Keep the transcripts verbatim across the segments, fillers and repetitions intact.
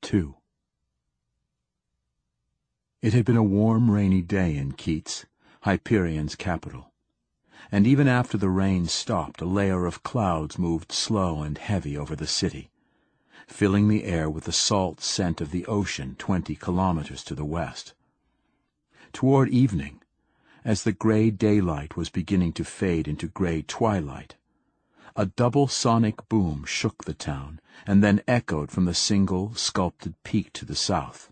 two. It had been a warm, rainy day in Keats, Hyperion's capital, and even after the rain stopped, a layer of clouds moved slow and heavy over the city, filling the air with the salt scent of the ocean twenty kilometers to the west. Toward evening, as the gray daylight was beginning to fade into gray twilight, a double sonic boom shook the town and then echoed from the single sculpted peak to the south.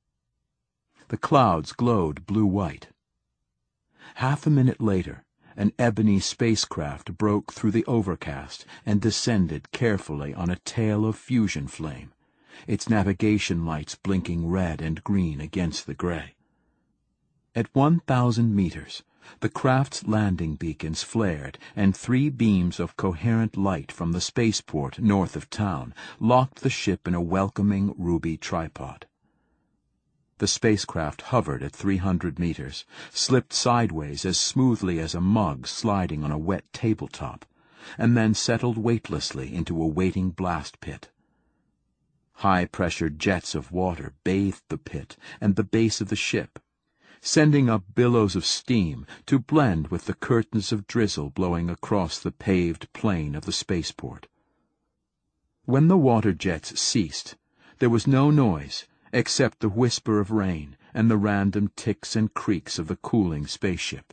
The clouds glowed blue-white. Half a minute later, an ebony spacecraft broke through the overcast and descended carefully on a tail of fusion flame, its navigation lights blinking red and green against the gray. At one thousand meters, the craft's landing beacons flared, and three beams of coherent light from the spaceport north of town locked the ship in a welcoming ruby tripod. The spacecraft hovered at three hundred meters, slipped sideways as smoothly as a mug sliding on a wet tabletop, and then settled weightlessly into a waiting blast pit. High-pressure jets of water bathed the pit and the base of the ship, sending up billows of steam to blend with the curtains of drizzle blowing across the paved plain of the spaceport. When the water jets ceased, there was no noise except the whisper of rain and the random ticks and creaks of the cooling spaceship.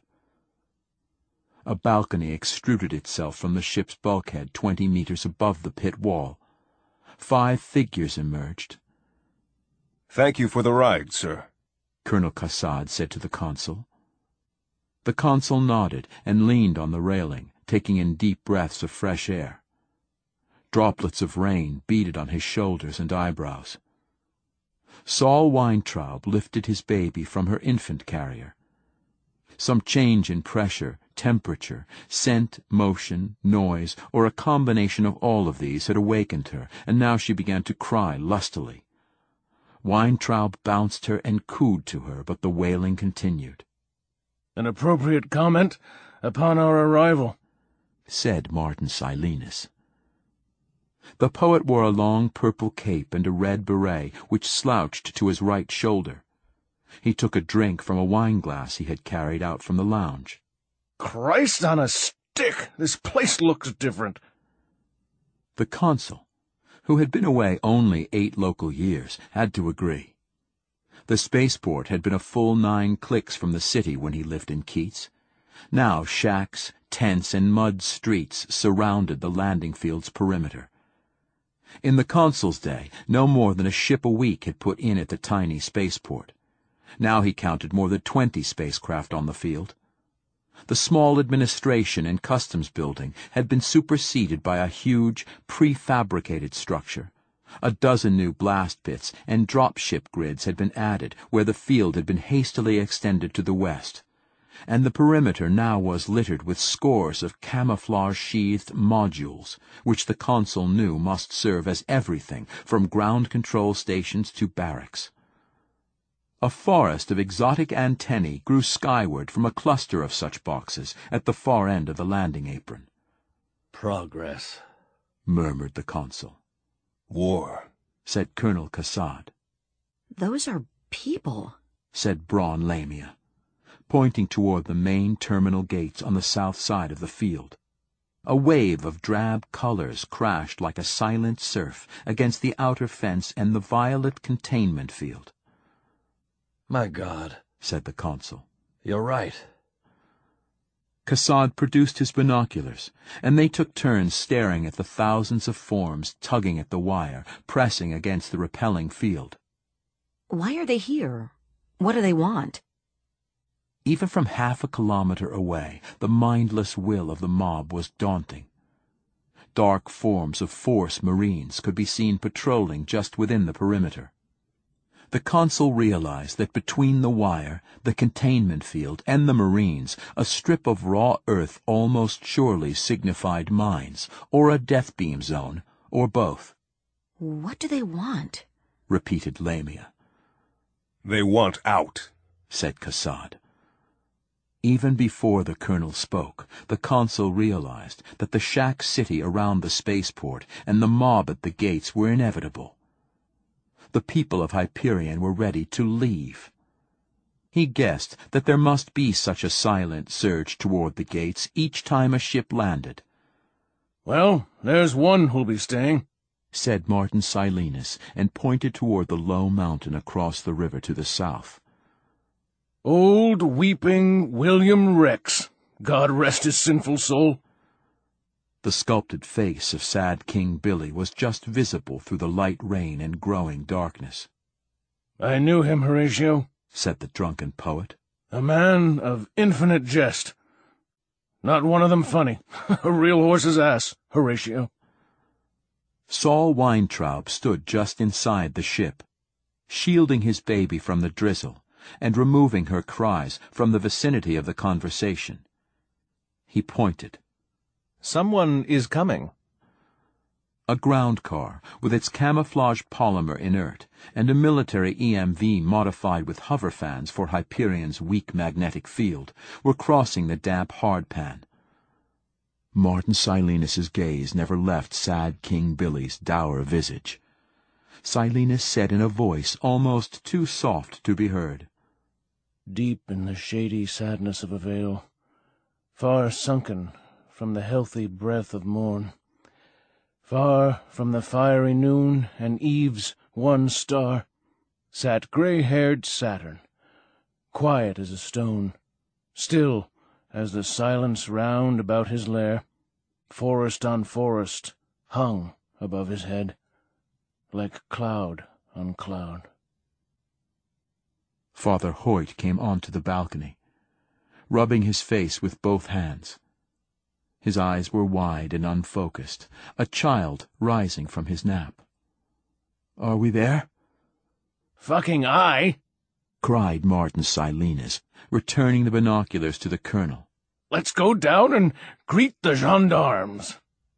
A balcony extruded itself from the ship's bulkhead twenty meters above the pit wall. Five figures emerged. "Thank you for the ride, sir," Colonel Kassad said to the consul. The consul nodded and leaned on the railing, taking in deep breaths of fresh air. Droplets of rain beaded on his shoulders and eyebrows. Saul Weintraub lifted his baby from her infant carrier. Some change in pressure, temperature, scent, motion, noise, or a combination of all of these had awakened her, and now she began to cry lustily. Weintraub bounced her and cooed to her, but the wailing continued. "An appropriate comment upon our arrival," said Martin Silenus. The poet wore a long purple cape and a red beret which slouched to his right shoulder. He took a drink from a wine-glass he had carried out from the lounge. "Christ on a stick! This place looks different." The consul, who had been away only eight local years, had to agree. The spaceport had been a full nine clicks from the city when he lived in Keats. Now shacks, tents, and mud streets surrounded the landing field's perimeter. In the consul's day, no more than a ship a week had put in at the tiny spaceport. Now he counted more than twenty spacecraft on the field. The small administration and customs building had been superseded by a huge, prefabricated structure. A dozen new blast pits and dropship grids had been added where the field had been hastily extended to the west, and the perimeter now was littered with scores of camouflage-sheathed modules, which the consul knew must serve as everything from ground control stations to barracks. A forest of exotic antennae grew skyward from a cluster of such boxes at the far end of the landing apron. "Progress," murmured the consul. "War," said Colonel Kassad. "Those are people," said Braun Lamia, pointing toward the main terminal gates on the south side of the field. A wave of drab colors crashed like a silent surf against the outer fence and the violet containment field. "My God," said the consul. "You're right." Kassad produced his binoculars, and they took turns staring at the thousands of forms tugging at the wire, pressing against the repelling field. "Why are they here? What do they want?" Even from half a kilometer away, the mindless will of the mob was daunting. Dark forms of force marines could be seen patrolling just within the perimeter. The consul realized that between the wire, the containment field, and the marines, a strip of raw earth almost surely signified mines, or a death beam zone, or both. "What do they want?" repeated Lamia. "They want out," said Kassad. Even before the colonel spoke, the consul realized that the shack city around the spaceport and the mob at the gates were inevitable. The people of Hyperion were ready to leave. He guessed that there must be such a silent surge toward the gates each time a ship landed. "Well, there's one who'll be staying," said Martin Silenus, and pointed toward the low mountain across the river to the south. "Old weeping William Rex, God rest his sinful soul." The sculpted face of sad King Billy was just visible through the light rain and growing darkness. "I knew him, Horatio," said the drunken poet. "A man of infinite jest. Not one of them funny. A real horse's ass, Horatio." Saul Weintraub stood just inside the ship, shielding his baby from the drizzle and removing her cries from the vicinity of the conversation. He pointed. "Someone is coming." A ground car, with its camouflage polymer inert, and a military E M V modified with hover fans for Hyperion's weak magnetic field, were crossing the damp hardpan. Martin Silenus's gaze never left sad King Billy's dour visage. Silenus said in a voice almost too soft to be heard, "Deep in the shady sadness of a vale, far sunken from the healthy breath of morn, far from the fiery noon and eve's one star, sat grey-haired Saturn, quiet as a stone, still as the silence round about his lair. Forest on forest hung above his head, like cloud on cloud." Father Hoyt came onto the balcony, rubbing his face with both hands. His eyes were wide and unfocused, a child rising from his nap. "Are we there?" "Fucking aye!" cried Martin Silenus, returning the binoculars to the colonel. "Let's go down and greet the gendarmes."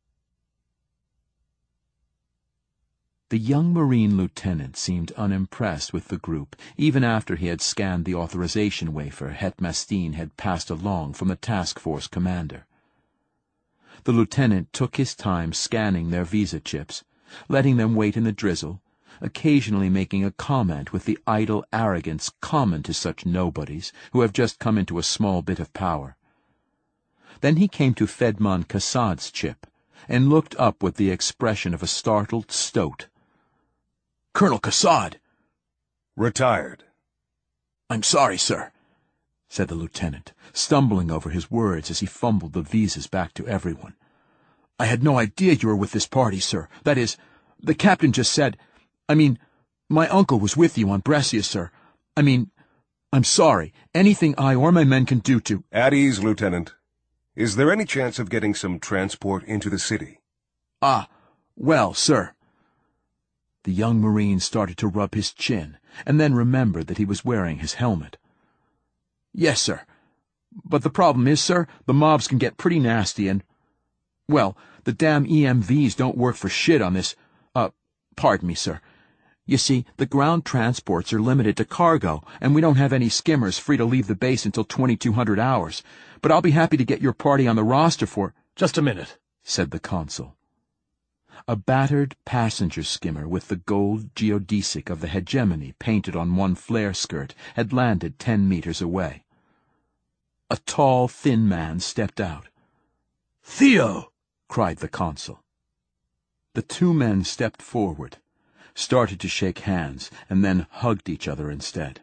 The young Marine lieutenant seemed unimpressed with the group, even after he had scanned the authorization wafer Het Mastine had passed along from the task force commander. The lieutenant took his time scanning their visa chips, letting them wait in the drizzle, occasionally making a comment with the idle arrogance common to such nobodies who have just come into a small bit of power. Then he came to Fedman Kassad's chip, and looked up with the expression of a startled stoat. "Colonel Kassad!" Retired. "I'm sorry, sir," said the lieutenant, stumbling over his words as he fumbled the visas back to everyone. "I had no idea you were with this party, sir. That is, the captain just said... I mean, my uncle was with you on Brescia, sir. I mean, I'm sorry. Anything I or my men can do to—" At ease, Lieutenant. Is there any chance of getting some transport into the city? "Ah, well, sir." The young Marine started to rub his chin, and then remembered that he was wearing his helmet. "Yes, sir. But the problem is, sir, the mobs can get pretty nasty and... well, the damn E M Vs don't work for shit on this... uh, pardon me, sir. You see, the ground transports are limited to cargo, and we don't have any skimmers free to leave the base until twenty-two hundred hours. But I'll be happy to get your party on the roster for—" "Just a minute," said the consul. A battered passenger skimmer with the gold geodesic of the hegemony painted on one flare skirt had landed ten meters away. A tall, thin man stepped out. "Theo!" cried the consul. The two men stepped forward, started to shake hands, and then hugged each other instead.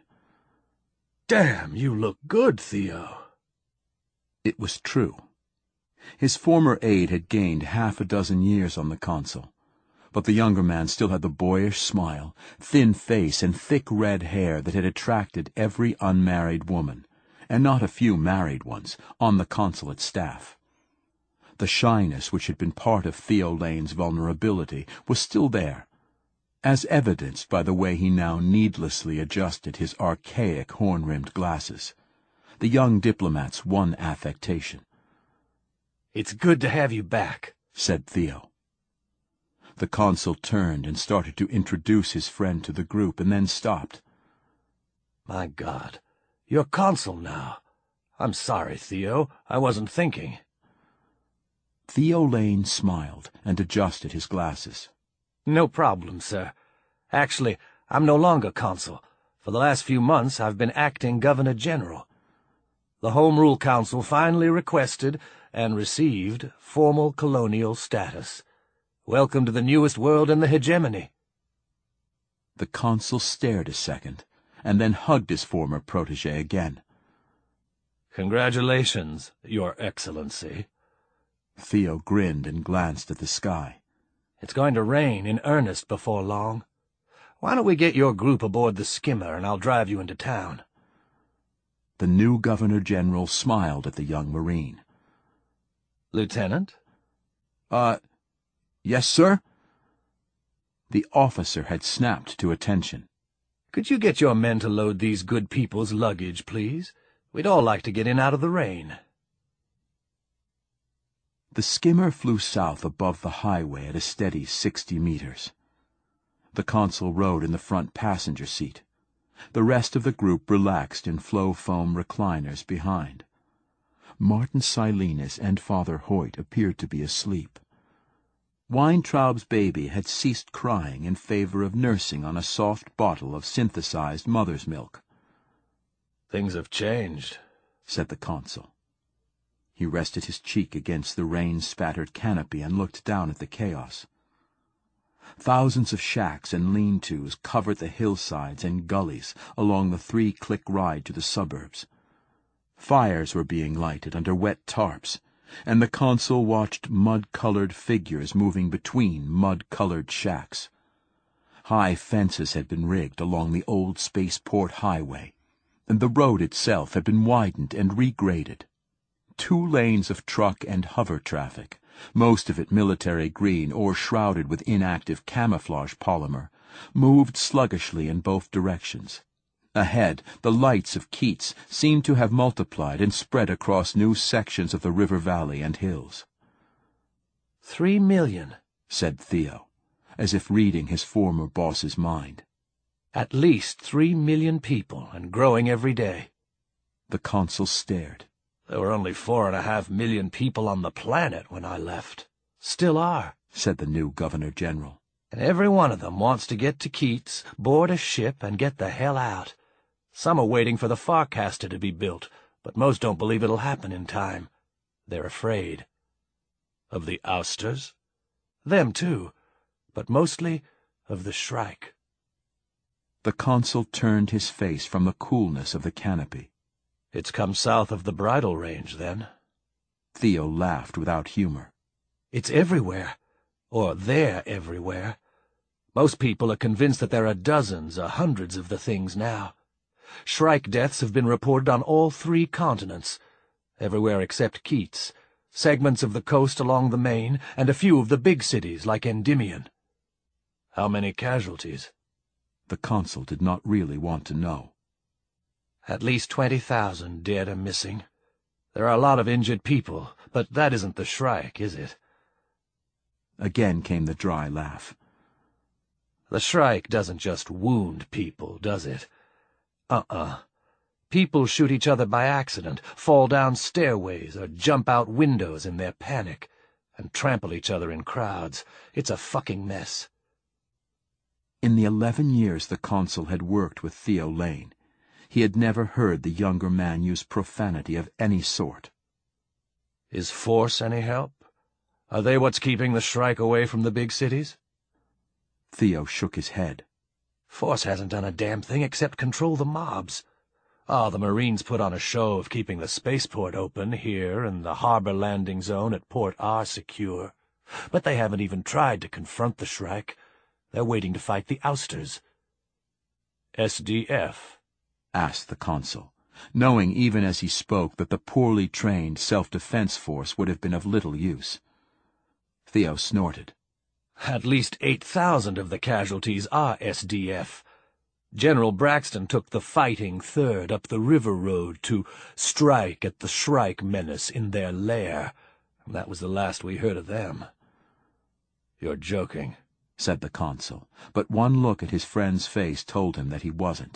"Damn, you look good, Theo." It was true. His former aide had gained half a dozen years on the consul, but the younger man still had the boyish smile, thin face, and thick red hair that had attracted every unmarried woman, and not a few married ones, on the consulate staff. The shyness which had been part of Theo Lane's vulnerability was still there, as evidenced by the way he now needlessly adjusted his archaic horn-rimmed glasses, the young diplomat's one affectation. "It's good to have you back," said Theo. The consul turned and started to introduce his friend to the group, and then stopped. "My God, you're consul now. I'm sorry, Theo. I wasn't thinking." Theo Lane smiled and adjusted his glasses. "No problem, sir. Actually, I'm no longer consul. For the last few months, I've been acting Governor-General. The Home Rule Council finally requested and received formal colonial status. Welcome to the newest world in the hegemony. The consul stared a second, and then hugged his former protege again. Congratulations, Your Excellency. Theo grinned and glanced at the sky. It's going to rain in earnest before long. Why don't we get your group aboard the skimmer, and I'll drive you into town? The new Governor-General smiled at the young Marine. Lieutenant? Uh, yes, sir? The officer had snapped to attention. Could you get your men to load these good people's luggage, please? We'd all like to get in out of the rain. The skimmer flew south above the highway at a steady sixty meters. The consul rode in the front passenger seat. The rest of the group relaxed in flow-foam recliners behind. Martin Silenus and Father Hoyt appeared to be asleep. Weintraub's baby had ceased crying in favor of nursing on a soft bottle of synthesized mother's milk. Things have changed, said the consul. He rested his cheek against the rain-spattered canopy and looked down at the chaos. Thousands of shacks and lean-tos covered the hillsides and gullies along the three-click ride to the suburbs. Fires were being lighted under wet tarps, and the consul watched mud-colored figures moving between mud-colored shacks. High fences had been rigged along the old spaceport highway, and the road itself had been widened and regraded. Two lanes of truck and hover traffic, most of it military green or shrouded with inactive camouflage polymer, moved sluggishly in both directions. Ahead, the lights of Keats seemed to have multiplied and spread across new sections of the river valley and hills. Three million, said Theo, as if reading his former boss's mind. At least three million people, and growing every day. The consul stared. There were only four and a half million people on the planet when I left. Still are, said the new Governor-General. And every one of them wants to get to Keats, board a ship, and get the hell out. Some are waiting for the Farcaster to be built, but most don't believe it'll happen in time. They're afraid. Of the ousters? Them too, but mostly of the Shrike. The consul turned his face from the coolness of the canopy. It's come south of the Bridle Range, then. Theo laughed without humor. It's everywhere. Or they're everywhere. Most people are convinced that there are dozens or hundreds of the things now. Shrike deaths have been reported on all three continents, everywhere except Keats, segments of the coast along the main, and a few of the big cities like Endymion. How many casualties? The consul did not really want to know. At least twenty thousand dead or missing. There are a lot of injured people, but that isn't the Shrike, is it? Again came the dry laugh. The Shrike doesn't just wound people, does it? Uh-uh. People shoot each other by accident, fall down stairways, or jump out windows in their panic, and trample each other in crowds. It's a fucking mess. In the eleven years the consul had worked with Theo Lane, he had never heard the younger man use profanity of any sort. Is force any help? Are they what's keeping the Shrike away from the big cities? Theo shook his head. Force hasn't done a damn thing except control the mobs. Ah, oh, the Marines put on a show of keeping the spaceport open here and the harbor landing zone at Port R secure. But they haven't even tried to confront the Shrike. They're waiting to fight the ousters. S D F? Asked the consul, knowing even as he spoke that the poorly trained self-defense force would have been of little use. Theo snorted. At least eight thousand of the casualties are S D F. General Braxton took the Fighting Third up the river road to strike at the Shrike menace in their lair. That was the last we heard of them. You're joking, said the consul, but one look at his friend's face told him that he wasn't.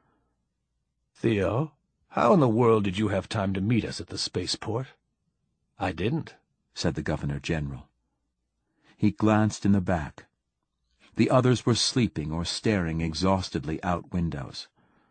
Theo, how in the world did you have time to meet us at the spaceport? I didn't, said the Governor-General. He glanced in the back. The others were sleeping or staring exhaustedly out windows.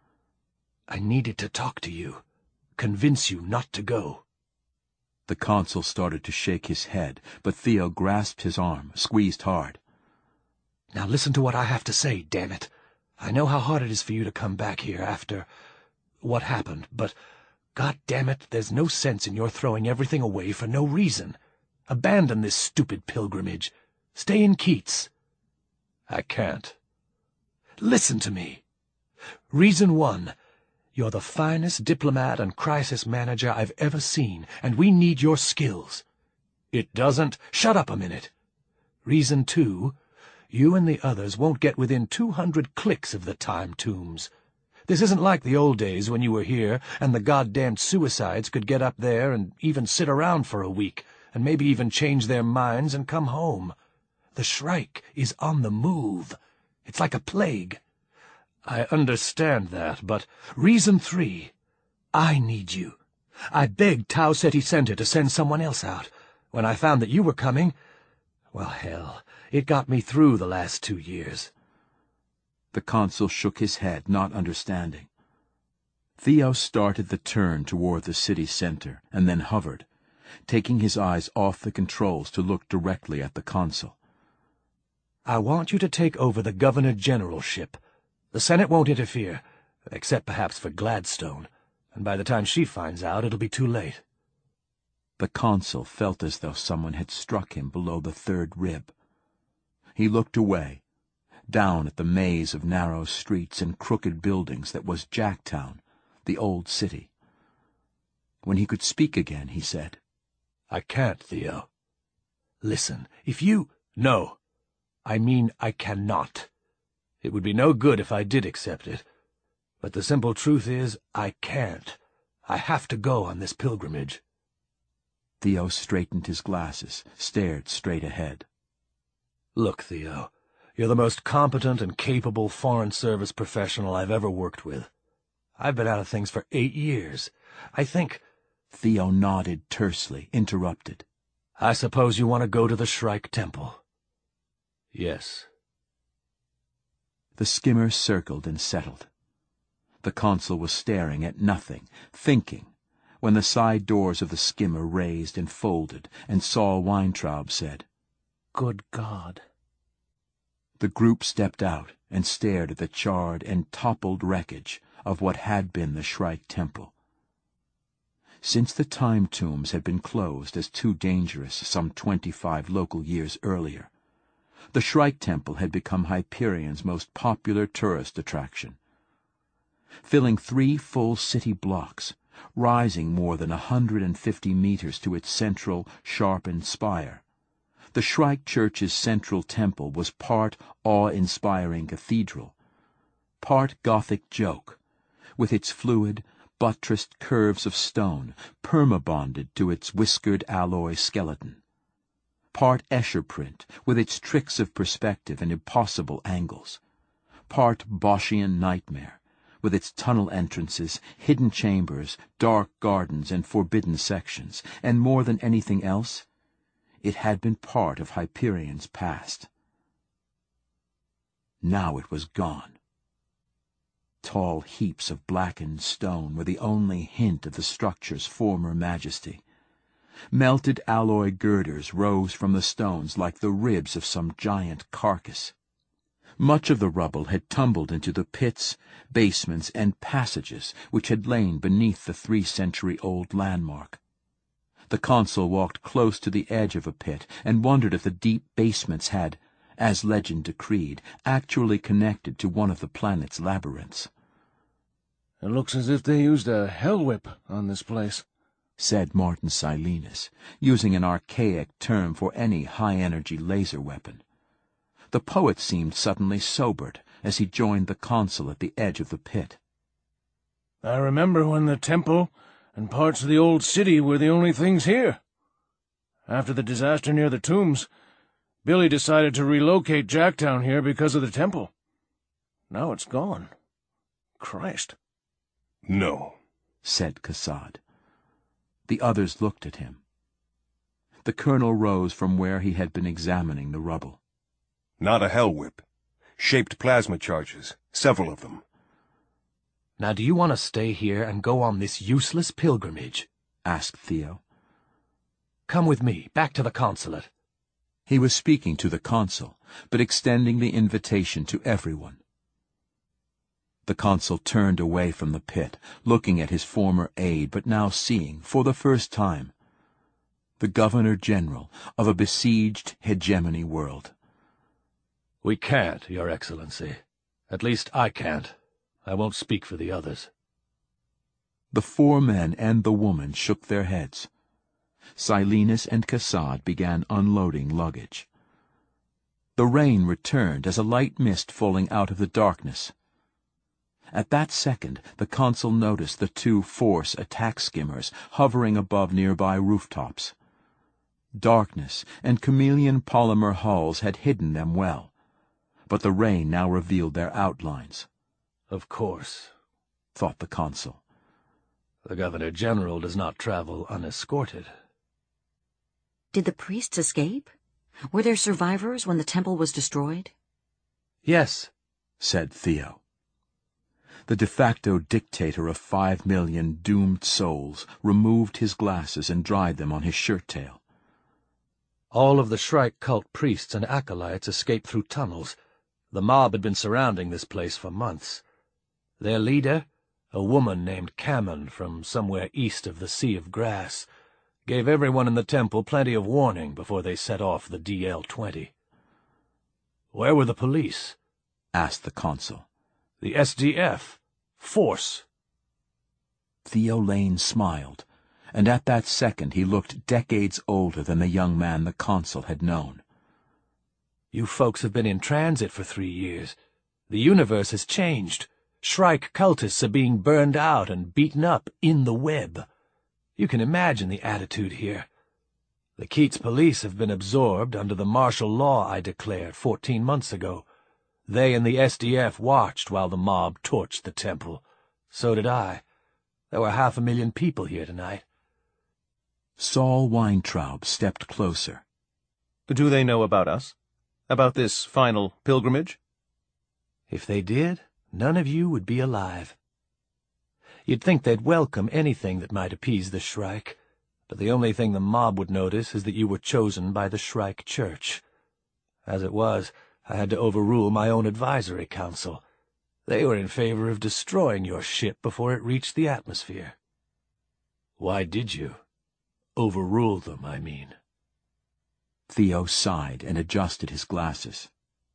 I needed to talk to you, convince you not to go. The consul started to shake his head, but Theo grasped his arm, squeezed hard. Now listen to what I have to say, damn it. I know how hard it is for you to come back here after what happened, but God damn it, there's no sense in your throwing everything away for no reason. Abandon this stupid pilgrimage. Stay in Keats. I can't. Listen to me. Reason one. You're the finest diplomat and crisis manager I've ever seen, and we need your skills. It doesn't... Shut up a minute. Reason two. You and the others won't get within two hundred clicks of the time tombs. This isn't like the old days when you were here and the goddamned suicides could get up there and even sit around for a week, and maybe even change their minds and come home. The Shrike is on the move. It's like a plague. I understand that, but reason three. I need you. I begged Tau Ceti Center to send someone else out. When I found that you were coming, well, hell, it got me through the last two years. The consul shook his head, not understanding. Theo started the turn toward the city center, and then hovered, taking his eyes off the controls to look directly at the consul. I want you to take over the governor-generalship. The Senate won't interfere, except perhaps for Gladstone, and by the time she finds out, it'll be too late. The consul felt as though someone had struck him below the third rib. He looked away, down at the maze of narrow streets and crooked buildings that was Jacktown, the old city. When he could speak again, he said, I can't, Theo. Listen, if you... No. I mean I cannot. It would be no good if I did accept it. But the simple truth is, I can't. I have to go on this pilgrimage. Theo straightened his glasses, stared straight ahead. Look, Theo, you're the most competent and capable Foreign Service professional I've ever worked with. I've been out of things for eight years. I think... Theo nodded tersely, interrupted. I suppose you want to go to the Shrike Temple. Yes. The skimmer circled and settled. The consul was staring at nothing, thinking, when the side doors of the skimmer raised and folded, and Saul Weintraub said, Good God. The group stepped out and stared at the charred and toppled wreckage of what had been the Shrike Temple. Since the time tombs had been closed as too dangerous some twenty-five local years earlier, the Shrike Temple had become Hyperion's most popular tourist attraction. Filling three full city blocks, rising more than a hundred and fifty meters to its central, sharpened spire, the Shrike Church's central temple was part awe-inspiring cathedral, part Gothic joke, with its fluid, buttressed curves of stone perma-bonded to its whiskered alloy skeleton, part Escher print with its tricks of perspective and impossible angles, part Boschian nightmare with its tunnel entrances, hidden chambers, dark gardens, and forbidden sections, and more than anything else, it had been part of Hyperion's past. Now it was gone. Tall heaps of blackened stone were the only hint of the structure's former majesty. Melted alloy girders rose from the stones like the ribs of some giant carcass. Much of the rubble had tumbled into the pits, basements, and passages which had lain beneath the three-century-old landmark. The consul walked close to the edge of a pit and wondered if the deep basements had, as legend decreed, actually connected to one of the planet's labyrinths. It looks as if they used a hell whip on this place, said Martin Silenus, using an archaic term for any high-energy laser weapon. The poet seemed suddenly sobered as he joined the consul at the edge of the pit. I remember when the temple and parts of the old city were the only things here. After the disaster near the tombs, Billy decided to relocate Jacktown here because of the temple. Now it's gone. Christ. No, said Kassad. The others looked at him. The colonel rose from where he had been examining the rubble. Not a hell whip, Shaped plasma charges, several of them. Now do you want to stay here and go on this useless pilgrimage? asked Theo. Come with me, back to the consulate. He was speaking to the consul, but extending the invitation to everyone. The consul turned away from the pit, looking at his former aide, but now seeing, for the first time, the Governor-General of a besieged hegemony world. We can't, Your Excellency. At least I can't. I won't speak for the others. The four men and the woman shook their heads. Silenus and Kassad began unloading luggage. The rain returned as a light mist falling out of the darkness. At that second, the consul noticed the two force attack skimmers hovering above nearby rooftops. Darkness and chameleon polymer hulls had hidden them well, but the rain now revealed their outlines. Of course, thought the consul. The Governor-General does not travel unescorted. Did the priests escape? Were there survivors when the temple was destroyed? Yes, said Theo. The de facto dictator of five million doomed souls removed his glasses and dried them on his shirt-tail. All of the Shrike cult priests and acolytes escaped through tunnels. The mob had been surrounding this place for months. Their leader, a woman named Kamen from somewhere east of the Sea of Grass, gave everyone in the temple plenty of warning before they set off the D L twenty. Where were the police? asked the consul. The S D F. Force. Theo Lane smiled, and at that second he looked decades older than the young man the consul had known. You folks have been in transit for three years. The universe has changed. Shrike cultists are being burned out and beaten up in the web. You can imagine the attitude here. The Keats police have been absorbed under the martial law I declared fourteen months ago. They and the S D F watched while the mob torched the temple. So did I. There were half a million people here tonight. Saul Weintraub stepped closer. Do they know about us? About this final pilgrimage? If they did, none of you would be alive. You'd think they'd welcome anything that might appease the Shrike, but the only thing the mob would notice is that you were chosen by the Shrike Church. As it was, I had to overrule my own advisory council. They were in favor of destroying your ship before it reached the atmosphere. Why did you? Overrule them, I mean. Theo sighed and adjusted his glasses.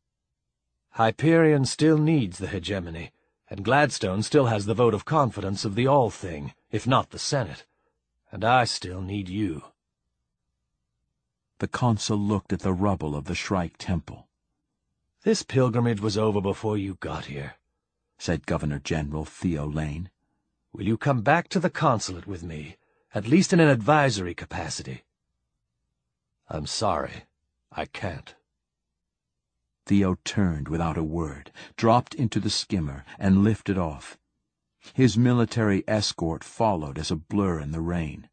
Hyperion still needs the hegemony, and Gladstone still has the vote of confidence of the All-Thing, if not the Senate. And I still need you. The consul looked at the rubble of the Shrike Temple. This pilgrimage was over before you got here, said Governor-General Theo Lane. Will you come back to the consulate with me, at least in an advisory capacity? I'm sorry, I can't. Theo turned without a word, dropped into the skimmer, and lifted off. His military escort followed as a blur in the rain.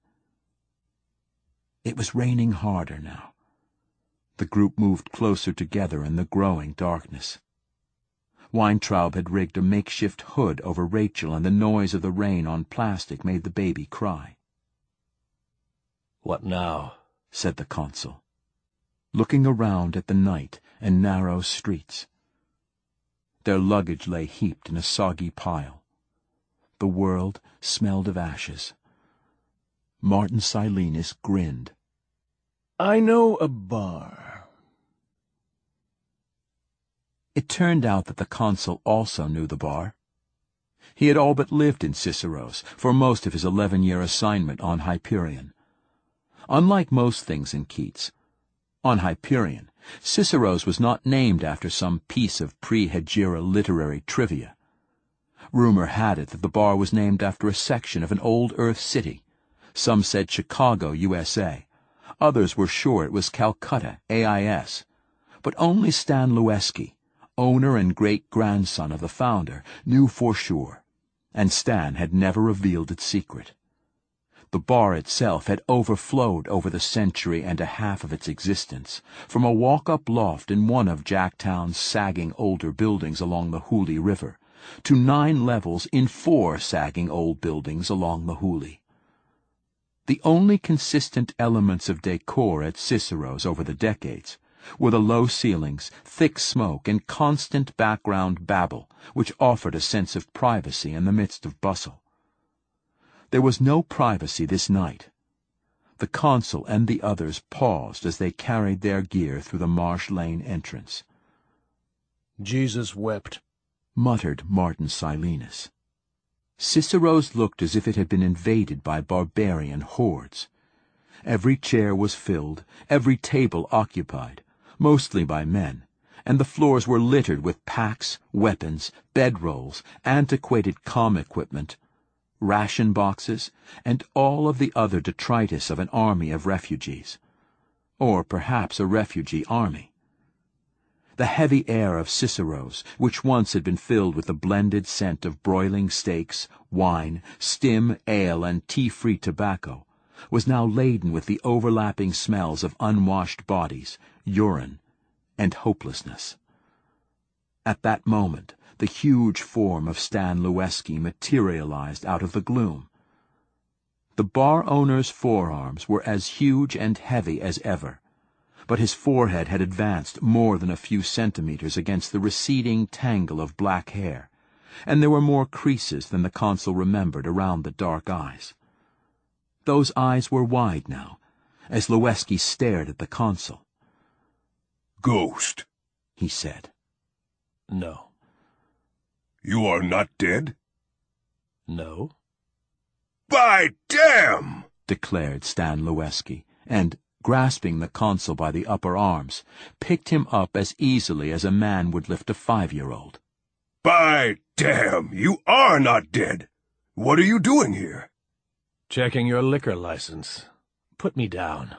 It was raining harder now. The group moved closer together in the growing darkness. Weintraub had rigged a makeshift hood over Rachel, and the noise of the rain on plastic made the baby cry. "What now?" said the consul, looking around at the night and narrow streets. Their luggage lay heaped in a soggy pile. The world smelled of ashes. Martin Silenus grinned. "I know a bar." It turned out that the consul also knew the bar. He had all but lived in Cicero's for most of his eleven-year assignment on Hyperion. Unlike most things in Keats, on Hyperion, Cicero's was not named after some piece of pre-Hegira literary trivia. Rumor had it that the bar was named after a section of an old Earth city. Some said Chicago, U S A. Others were sure it was Calcutta, A I S. But only Stan Lueski, owner and great-grandson of the founder, knew for sure, and Stan had never revealed its secret. The bar itself had overflowed over the century and a half of its existence, from a walk-up loft in one of Jacktown's sagging older buildings along the Hooghly River, to nine levels in four sagging old buildings along the Hooghly. The only consistent elements of decor at Cicero's over the decades were the low ceilings, thick smoke, and constant background babble, which offered a sense of privacy in the midst of bustle. There was no privacy this night. The consul and the others paused as they carried their gear through the Marsh Lane entrance. Jesus wept, muttered Martin Silenus. Cicero's looked as if it had been invaded by barbarian hordes. Every chair was filled, every table occupied, mostly by men, and the floors were littered with packs, weapons, bedrolls, antiquated comm equipment, ration boxes, and all of the other detritus of an army of refugees. Or perhaps a refugee army. The heavy air of Cicero's, which once had been filled with the blended scent of broiling steaks, wine, stim ale, and tea-free tobacco, was now laden with the overlapping smells of unwashed bodies, urine, and hopelessness. At that moment, the huge form of Stan Lueski materialized out of the gloom. The bar owner's forearms were as huge and heavy as ever, but his forehead had advanced more than a few centimeters against the receding tangle of black hair, and there were more creases than the consul remembered around the dark eyes. Those eyes were wide now, as Lueski stared at the consul. "Ghost," he said. No. "You are not dead?" No. "By damn!" declared Stan Lueski, and, grasping the consul by the upper arms, picked him up as easily as a man would lift a five-year-old. "By damn, you are not dead! What are you doing here?" Checking your liquor license. Put me down.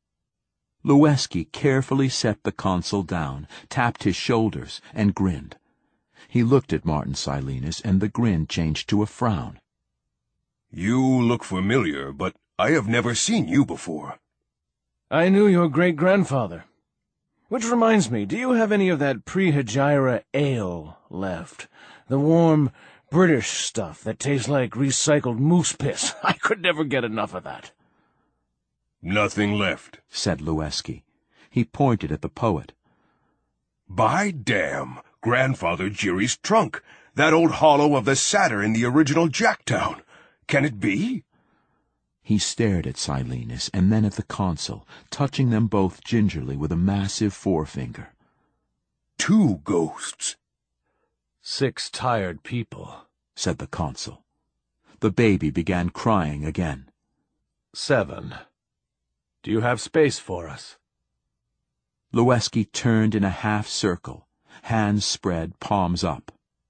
Lueski carefully set the consul down, tapped his shoulders, and grinned. He looked at Martin Silenus, and the grin changed to a frown. "You look familiar, but I have never seen you before." I knew your great-grandfather. Which reminds me, do you have any of that pre-Hegira ale left? The warm British stuff that tastes like recycled moose piss. I could never get enough of that. "Nothing left," said Lueski. He pointed at the poet. "By damn, Grandfather Jerry's trunk, that old hollow of the satyr in the original Jacktown. Can it be?" He stared at Silenus and then at the consul, touching them both gingerly with a massive forefinger. "Two ghosts." Six tired people, said the consul. The baby began crying again. Seven. Do you have space for us? Lueski turned in a half-circle, hands spread, palms up.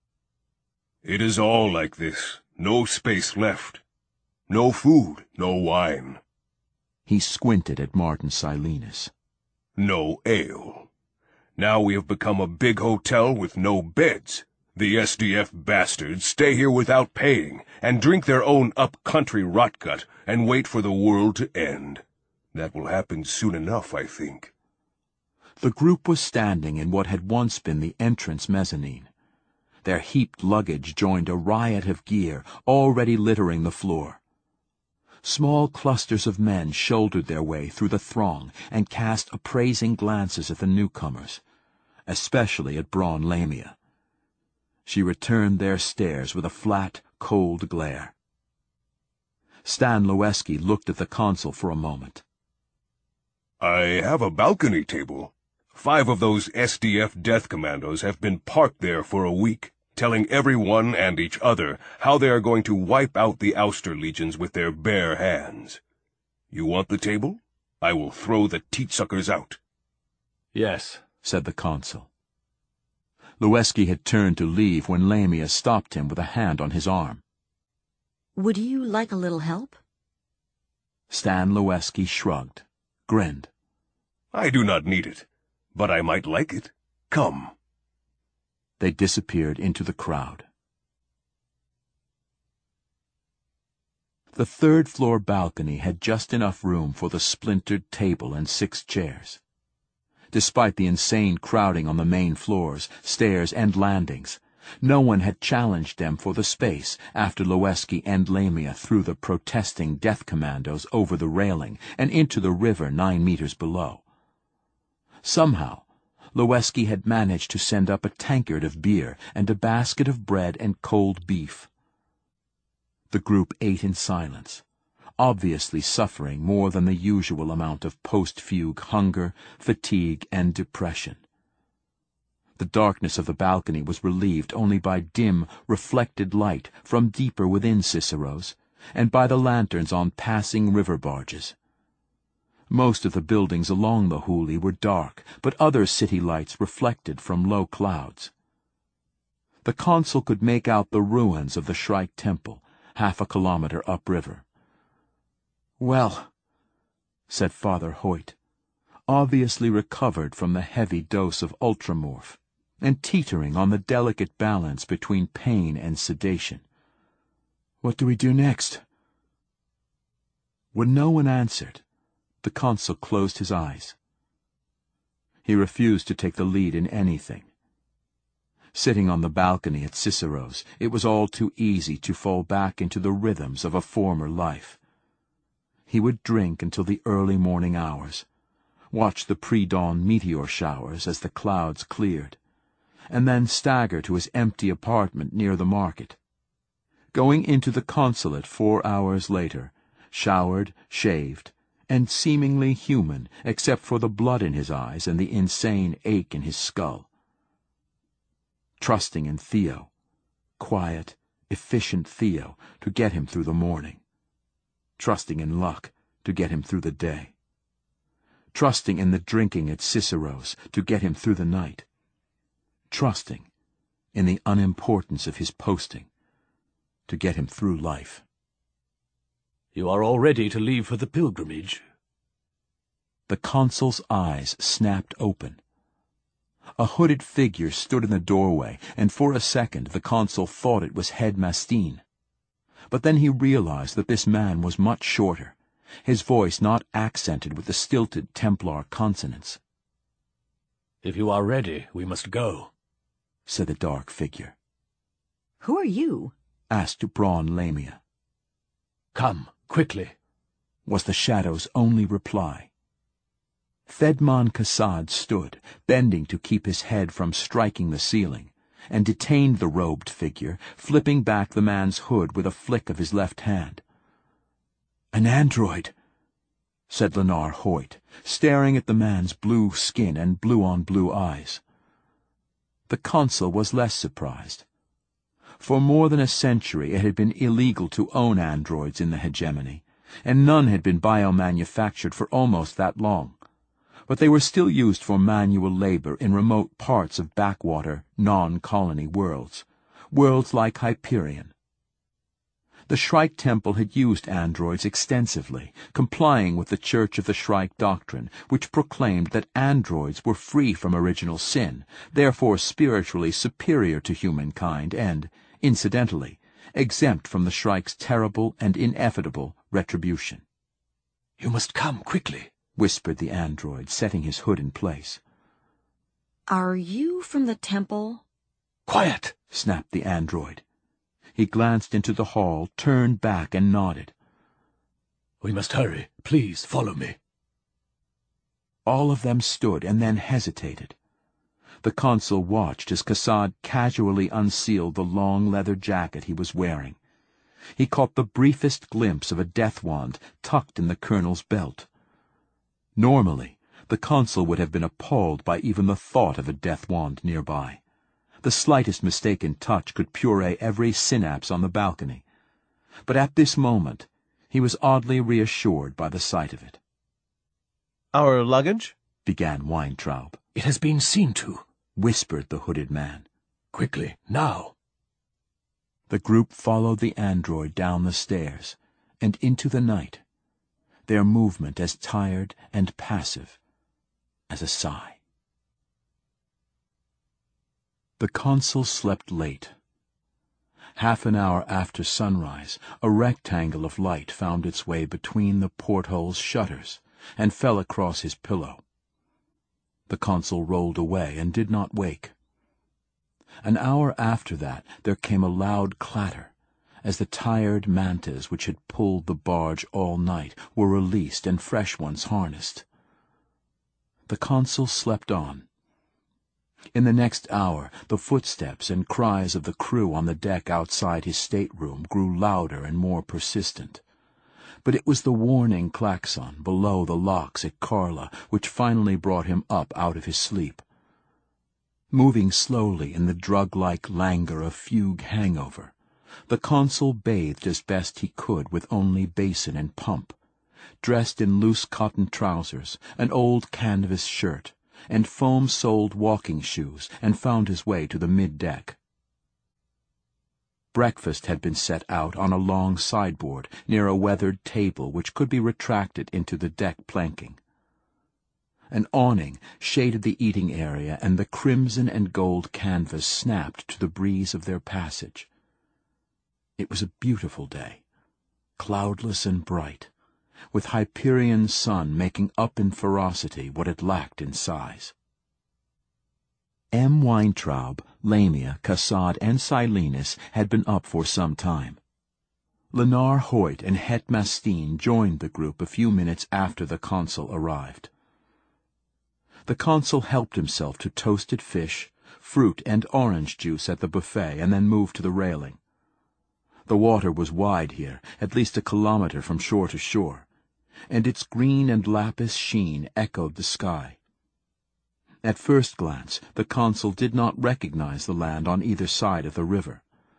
"It is all like this. No space left. No food, no wine. He squinted at Martin Silenus. No ale. Now we have become a big hotel with no beds. The S D F bastards stay here without paying, and drink their own up-country rotgut, and wait for the world to end. That will happen soon enough, I think." The group was standing in what had once been the entrance mezzanine. Their heaped luggage joined a riot of gear, already littering the floor. Small clusters of men shouldered their way through the throng and cast appraising glances at the newcomers, especially at Braun Lamia. She returned their stares with a flat, cold glare. Stan Lueski looked at the consul for a moment. "I have a balcony table. Five of those S D F death commandos have been parked there for a week, telling everyone and each other how they are going to wipe out the ouster legions with their bare hands. You want the table? I will throw the teat-suckers out." Yes, said the consul. Lueski had turned to leave when Lamia stopped him with a hand on his arm. Would you like a little help? Stan Lueski shrugged, grinned. "I do not need it, but I might like it. Come." They disappeared into the crowd. The third-floor balcony had just enough room for the splintered table and six chairs. Despite the insane crowding on the main floors, stairs, and landings, no one had challenged them for the space after Loeski and Lamia threw the protesting death commandos over the railing and into the river nine meters below. Somehow, Loeski had managed to send up a tankard of beer and a basket of bread and cold beef. The group ate in silence, obviously suffering more than the usual amount of post-fugue hunger, fatigue, and depression. The darkness of the balcony was relieved only by dim, reflected light from deeper within Cicero's, and by the lanterns on passing river barges. Most of the buildings along the Huli were dark, but other city lights reflected from low clouds. The consul could make out the ruins of the Shrike Temple, half a kilometer upriver. "Well," said Father Hoyt, obviously recovered from the heavy dose of ultramorph, and teetering on the delicate balance between pain and sedation. "What do we do next?" When no one answered, the consul closed his eyes. He refused to take the lead in anything. Sitting on the balcony at Cicero's, it was all too easy to fall back into the rhythms of a former life. He would drink until the early morning hours, watch the pre-dawn meteor showers as the clouds cleared, and then stagger to his empty apartment near the market. Going into the consulate four hours later, showered, shaved, and seemingly human except for the blood in his eyes and the insane ache in his skull. Trusting in Theo, quiet, efficient Theo, to get him through the morning. Trusting in luck to get him through the day. Trusting in the drinking at Cicero's to get him through the night. Trusting in the unimportance of his posting to get him through life. "You are all ready to leave for the pilgrimage?" The consul's eyes snapped open. A hooded figure stood in the doorway, and for a second the consul thought it was Head Mastine. But then he realized that this man was much shorter, his voice not accented with the stilted Templar consonants. "If you are ready, we must go," said the dark figure. Who are you? Asked Braun Lamia. "Come, quickly," was the shadow's only reply. Thedmon Kassad stood, bending to keep his head from striking the ceiling, and detained the robed figure, flipping back the man's hood with a flick of his left hand. "An android," said Lenar Hoyt, staring at the man's blue skin and blue-on-blue eyes. The consul was less surprised. For more than a century it had been illegal to own androids in the hegemony, and none had been biomanufactured for almost that long. But they were still used for manual labor in remote parts of backwater, non-colony worlds, worlds like Hyperion. The Shrike Temple had used androids extensively, complying with the Church of the Shrike doctrine, which proclaimed that androids were free from original sin, therefore spiritually superior to humankind and, incidentally, exempt from the Shrike's terrible and inevitable retribution. "You must come quickly," whispered the android, setting his hood in place. Are you from the temple? "Quiet!" snapped the android. He glanced into the hall, turned back, and nodded. "We must hurry. Please follow me." All of them stood and then hesitated. The consul watched as Kassad casually unsealed the long leather jacket he was wearing. He caught the briefest glimpse of a death wand tucked in the colonel's belt. Normally, the consul would have been appalled by even the thought of a death wand nearby. The slightest mistaken touch could puree every synapse on the balcony. But at this moment, he was oddly reassured by the sight of it. "Our luggage?" began Weintraub. "It has been seen to," whispered the hooded man. "Quickly, now." The group followed the android down the stairs and into the night, their movement as tired and passive as a sigh. The consul slept late. Half an hour after sunrise, a rectangle of light found its way between the porthole's shutters and fell across his pillow. The consul rolled away and did not wake. An hour after that there came a loud clatter, as the tired mantas which had pulled the barge all night were released and fresh ones harnessed. The consul slept on. In the next hour the footsteps and cries of the crew on the deck outside his stateroom grew louder and more persistent. But it was the warning klaxon below the locks at Karla which finally brought him up out of his sleep. Moving slowly in the drug-like languor of fugue hangover, the consul bathed as best he could with only basin and pump, dressed in loose cotton trousers, an old canvas shirt, and foam-soled walking shoes, and found his way to the mid-deck. Breakfast had been set out on a long sideboard near a weathered table which could be retracted into the deck planking. An awning shaded the eating area, and the crimson and gold canvas snapped to the breeze of their passage. It was a beautiful day, cloudless and bright, with Hyperion's sun making up in ferocity what it lacked in size. M. Weintraub, Lamia, Cassad, and Silenus had been up for some time. Lenar Hoyt and Het Mastine joined the group a few minutes after the consul arrived. The consul helped himself to toasted fish, fruit, and orange juice at the buffet, and then moved to the railing. The water was wide here, at least a kilometre from shore to shore, and its green and lapis sheen echoed the sky. At first glance, the consul did not recognize the land on either side of the river.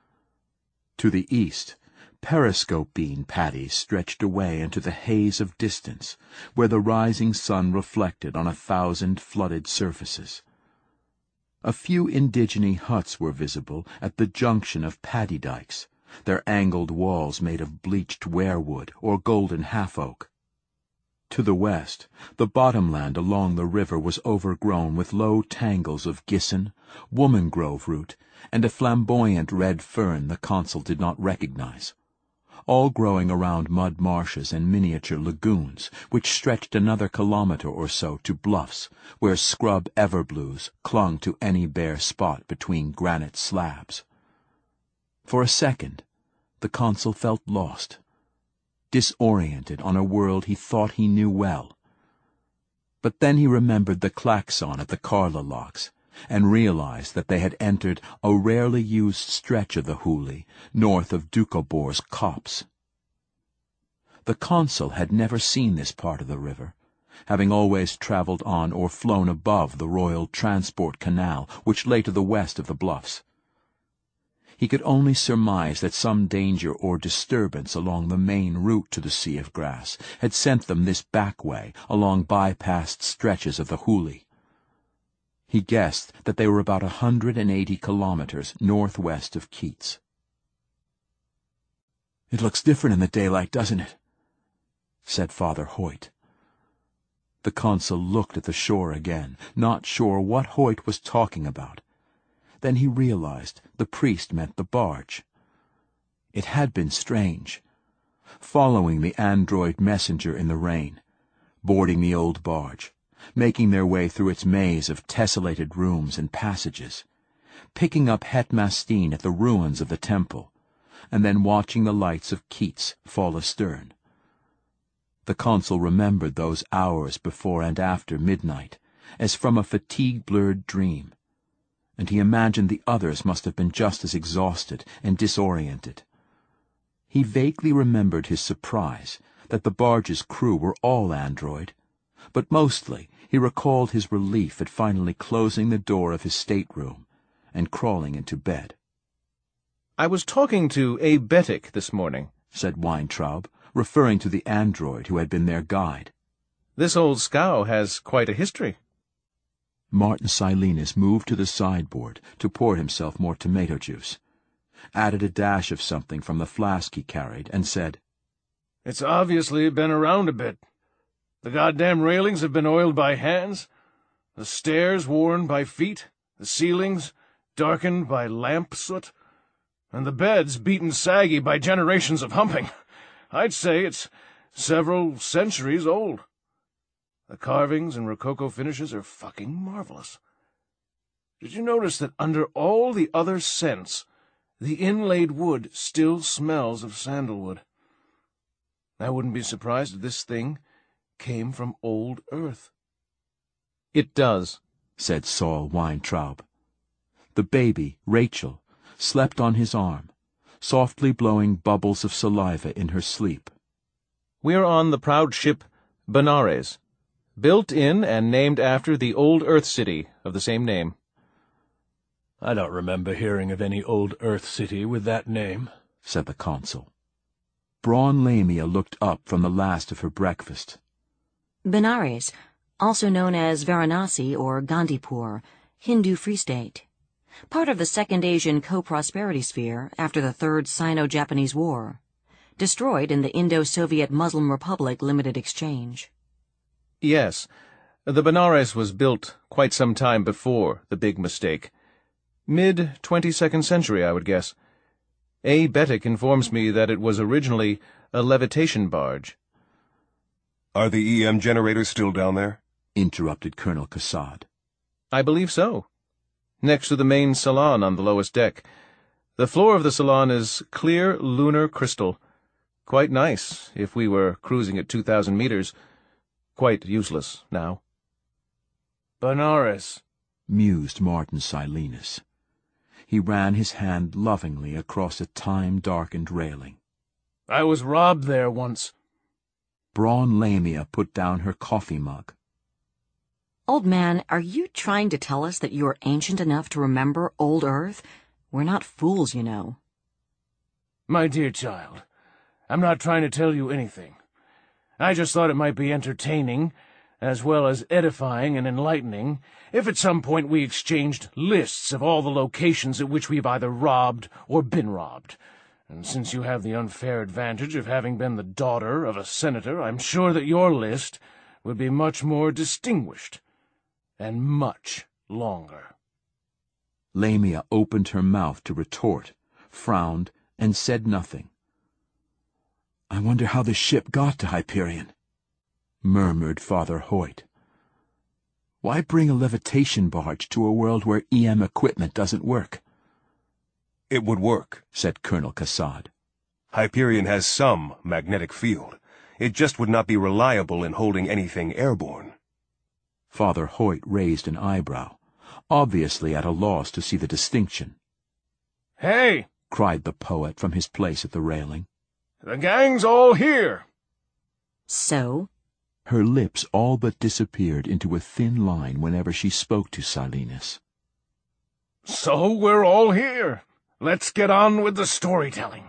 To the east, periscope bean paddies stretched away into the haze of distance, where the rising sun reflected on a thousand flooded surfaces. A few indigene huts were visible at the junction of paddy dikes, their angled walls made of bleached weirwood or golden half-oak. To the west, the bottomland along the river was overgrown with low tangles of gisson, woman-grove root, and a flamboyant red fern the consul did not recognize, all growing around mud marshes and miniature lagoons, which stretched another kilometre or so to bluffs, where scrub everblues clung to any bare spot between granite slabs. For a second, the consul felt lost, disoriented on a world he thought he knew well. But then he remembered the klaxon at the Karla locks, and realized that they had entered a rarely used stretch of the Huli, north of Doukhobor's copse. The consul had never seen this part of the river, having always travelled on or flown above the Royal Transport Canal, which lay to the west of the bluffs. He could only surmise that some danger or disturbance along the main route to the Sea of Grass had sent them this back way along bypassed stretches of the Huli. He guessed that they were about a hundred and eighty kilometres northwest of Keats. "It looks different in the daylight, doesn't it?" said Father Hoyt. The consul looked at the shore again, not sure what Hoyt was talking about. Then he realized the priest meant the barge. It had been strange, following the android messenger in the rain, boarding the old barge, making their way through its maze of tessellated rooms and passages, picking up Het Mastine at the ruins of the temple, and then watching the lights of Keats fall astern. The consul remembered those hours before and after midnight as from a fatigue-blurred dream, and he imagined the others must have been just as exhausted and disoriented. He vaguely remembered his surprise that the barge's crew were all android, but mostly he recalled his relief at finally closing the door of his stateroom and crawling into bed. "I was talking to Abe Bettick this morning," said Weintraub, referring to the android who had been their guide. "This old scow has quite a history." Martin Silenus moved to the sideboard to pour himself more tomato juice, added a dash of something from the flask he carried, and said, "It's obviously been around a bit. The goddamn railings have been oiled by hands, the stairs worn by feet, the ceilings darkened by lamp soot. and the bed's beaten saggy by generations of humping. I'd say it's several centuries old. The carvings and rococo finishes are fucking marvelous. Did you notice that under all the other scents, the inlaid wood still smells of sandalwood? I wouldn't be surprised if this thing came from old Earth. It does, said Saul Weintraub. The baby, Rachel, slept on his arm, softly blowing bubbles of saliva in her sleep. We're on the proud ship Benares, built in and named after the old Earth city of the same name. I don't remember hearing of any old Earth city with that name, said the consul. Braun Lamia looked up from the last of her breakfast. Benares, also known as Varanasi or Gandhipur, Hindu Free State. Part of the Second Asian Co-Prosperity Sphere after the Third Sino-Japanese War. Destroyed in the Indo-Soviet Muslim Republic Limited Exchange. Yes, the Benares was built quite some time before the big mistake. Mid-twenty-second century, I would guess. A. Betic informs me that it was originally a levitation barge. Are the E M generators still down there? Interrupted Colonel Kassad. I believe so. Next to the main salon on the lowest deck. The floor of the salon is clear lunar crystal. Quite nice if we were cruising at two thousand meters. Quite useless now. Benares, mused Martin Silenus. He ran his hand lovingly across a time-darkened railing. I was robbed there once. Braun Lamia put down her coffee mug. Old man, are you trying to tell us that you are ancient enough to remember old Earth? We're not fools, you know. My dear child, I'm not trying to tell you anything. I just thought it might be entertaining, as well as edifying and enlightening, if at some point we exchanged lists of all the locations at which we've either robbed or been robbed. And since you have the unfair advantage of having been the daughter of a senator, I'm sure that your list would be much more distinguished and much longer. Lamia opened her mouth to retort, frowned, and said nothing. I wonder how the ship got to Hyperion, murmured Father Hoyt. Why bring a levitation barge to a world where E M equipment doesn't work? It would work, said Colonel Kassad. Hyperion has some magnetic field. It just would not be reliable in holding anything airborne. Father Hoyt raised an eyebrow, obviously at a loss to see the distinction. Hey! cried the poet from his place at the railing. The gang's all here! So? Her lips all but disappeared into a thin line whenever she spoke to Silenus. So we're all here. Let's get on with the storytelling.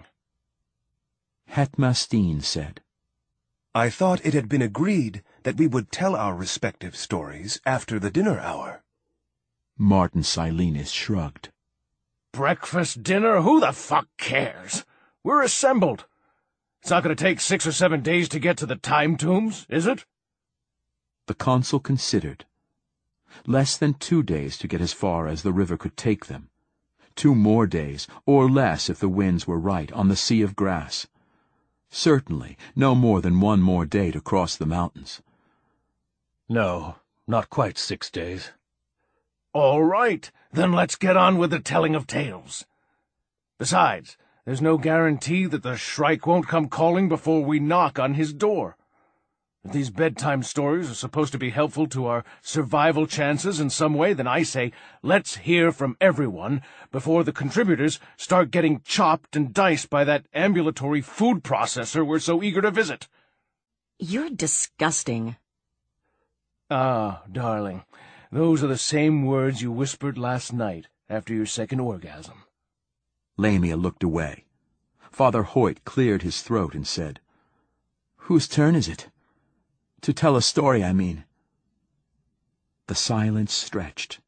Hetmastine said, I thought it had been agreed that we would tell our respective stories after the dinner hour. Martin Silenus shrugged. Breakfast, dinner, who the fuck cares? We're assembled. It's not going to take six or seven days to get to the time tombs, is it? The consul considered. Less than two days to get as far as the river could take them. Two more days, or less if the winds were right, on the sea of grass. Certainly no more than one more day to cross the mountains. No, not quite six days. All right, then let's get on with the telling of tales. Besides, there's no guarantee that the Shrike won't come calling before we knock on his door. If these bedtime stories are supposed to be helpful to our survival chances in some way, then I say let's hear from everyone before the contributors start getting chopped and diced by that ambulatory food processor we're so eager to visit. You're disgusting. Ah, darling, those are the same words you whispered last night after your second orgasm. Lamia looked away. Father Hoyt cleared his throat and said, Whose turn is it? To tell a story, I mean. The silence stretched.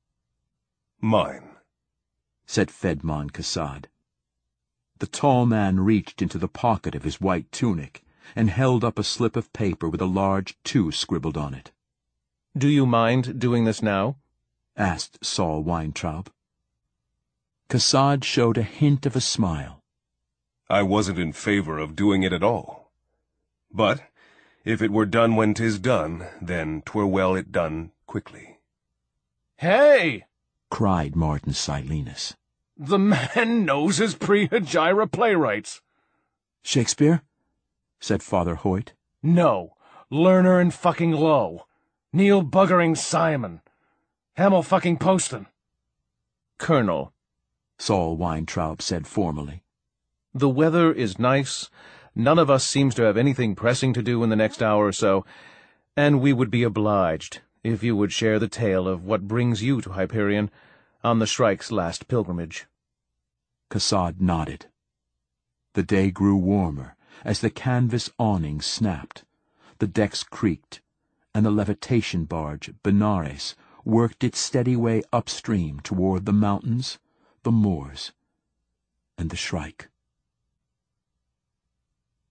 Mine, said Fedman Kassad. The tall man reached into the pocket of his white tunic and held up a slip of paper with a large two scribbled on it. Do you mind doing this now? asked Saul Weintraub. Kassad showed a hint of a smile. I wasn't in favor of doing it at all. But if it were done when 'tis done, then 'twere well it done quickly. Hey! Cried Martin Silenus. The man knows his pre-Hegira playwrights. Shakespeare? Said Father Hoyt. No. Lerner and fucking Lowe. Neil buggering Simon. Hamel fucking Poston. Colonel, Saul Weintraub said formally. the weather is nice, none of us seems to have anything pressing to do in the next hour or so, and we would be obliged if you would share the tale of what brings you to Hyperion on the Shrike's last pilgrimage. Kassad nodded. The day grew warmer as the canvas awning snapped, the decks creaked, and the levitation barge, Benares, worked its steady way upstream toward the mountains, the moors, and the Shrike.